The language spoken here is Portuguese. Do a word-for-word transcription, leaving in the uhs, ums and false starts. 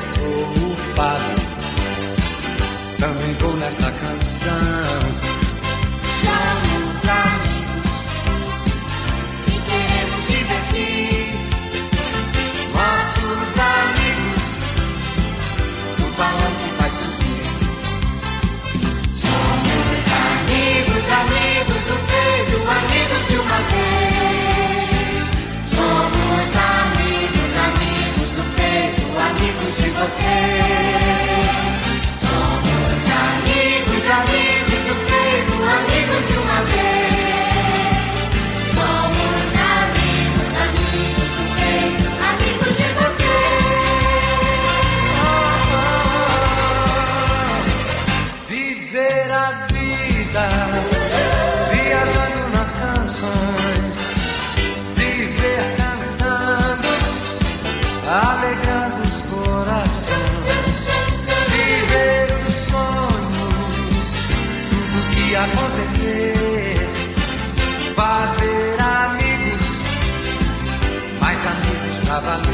sou o fado, também vou nessa canção. Somos amigos e queremos divertir. Nossos amigos, o balão que vai subir. Somos amigos, amigos do peito, amigos de uma vez. Somos amigos, amigos do peito, amigos de vocês. Somos amigos, amigos do peito, amigos de uma vez. Somos amigos, amigos do peito, amigos de vocês. Viver a vida, viajando nas canções, viver cantando, alegrando os corações, viver os sonhos, tudo que acontecer, fazer amigos, mais amigos pra valer.